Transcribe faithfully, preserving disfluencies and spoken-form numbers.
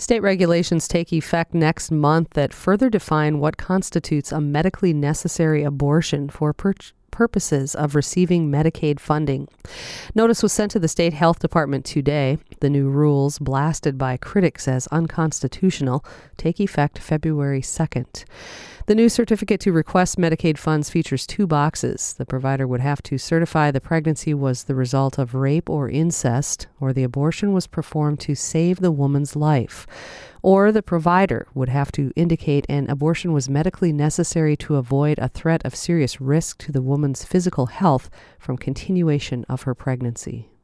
State regulations take effect next month that further define what constitutes a medically necessary abortion for per- purposes of receiving Medicaid funding. Notice was sent to the state health department today. The new rules, blasted by critics as unconstitutional, take effect February second. The new certificate to request Medicaid funds features two boxes. The provider would have to certify the pregnancy was the result of rape or incest, or the abortion was performed to save the woman's life. Or the provider would have to indicate an abortion was medically necessary to avoid a threat of serious risk to the woman's physical health from continuation of her pregnancy.